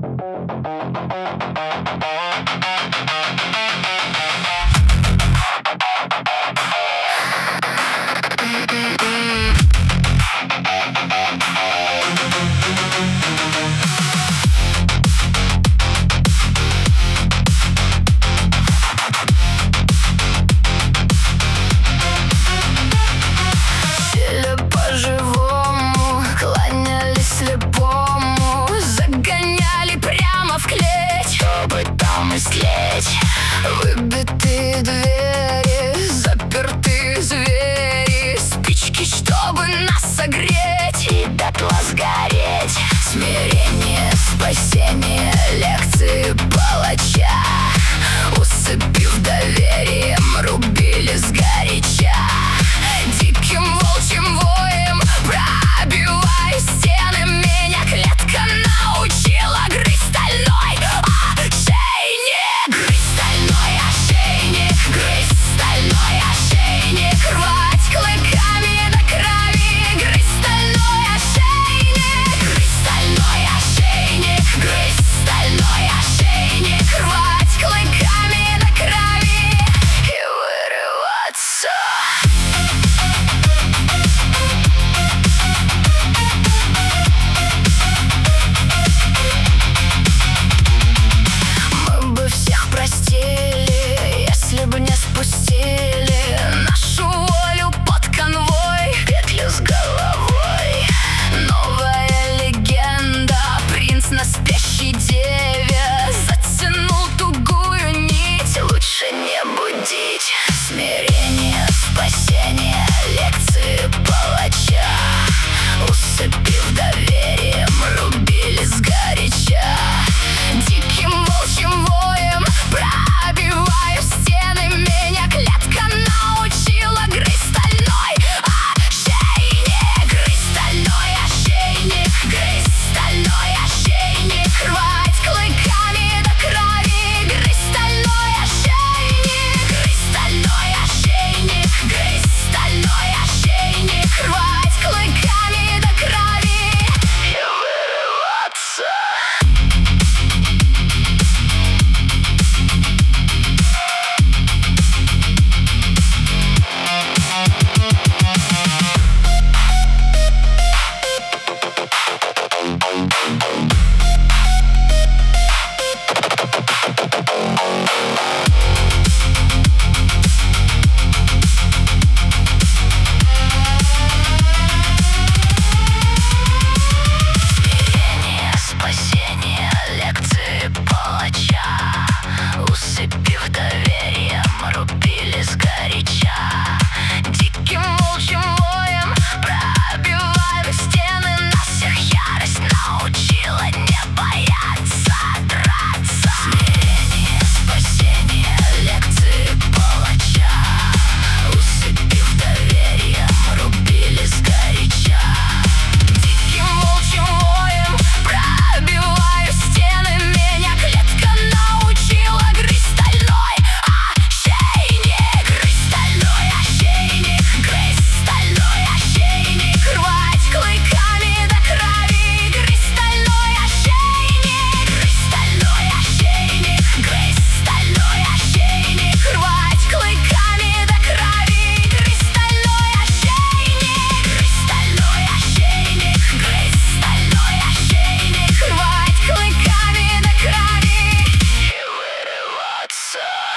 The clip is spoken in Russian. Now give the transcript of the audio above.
Сели по-живому, кланялись слепому, загоняли прямо в клеть, чтобы там истлеть. Выбитые двери, запертые звери, спички, чтобы нас согреть и дотла сгореть. Смирение, спасение, лекции палача, усыпив доверием, рубили сгоряча. Диким волчьим воем, пробивая стены, меня клетка научила грызть стальной ошейник. Грызть стальной ошейник, грызть стальной ошейник, рвать клыками до крови. Грызть стальной ошейник, грызть стальной ошейник, грызть стальной ошейник, рвать клыками до крови и вырываться. Простили, если бы не спустили нашу волю под конвой, петлю с головой. Новая легенда, принц на спящей деве затянул тугую нить, лучше не будить. Смирение, спасение, лекции палача, усыпив доверием, рубили сгоряча. Диким волчьим воем, пробиваю стены, меня клетка научила грызть стальной ошейник. Грызть стальной ошейник, грызть стальной ошейник, рвать клыками до крови. Грызть стальной ошейник, грызть стальной ошейник, грызть стальной ошейник, рвать клыками до крови и вырываться. Спасение, лекции палача, усыпив доверием, рубили сгоряча. Диким волчьим воем, пробиваю стены, нас всех ярость научила не бояться драться. Смирение, спасение, лекции палача, усыпив доверием, рубили сгоряча. Диким волчьим воем, пробиваю стены, меня клетка научила грызть стальной ошейник. Грызть стальной ошейник, грызть стальной ошейник, рвать клыками до крови. Грызть стальной ошейник, грызть стальной ошейник, грызть стальной ошейник, рвать клыками до крови. Грызть стальной ошейник, грызть стальной ошейник, грызть стальной ошейник, рвать клыками до крови и вырываться.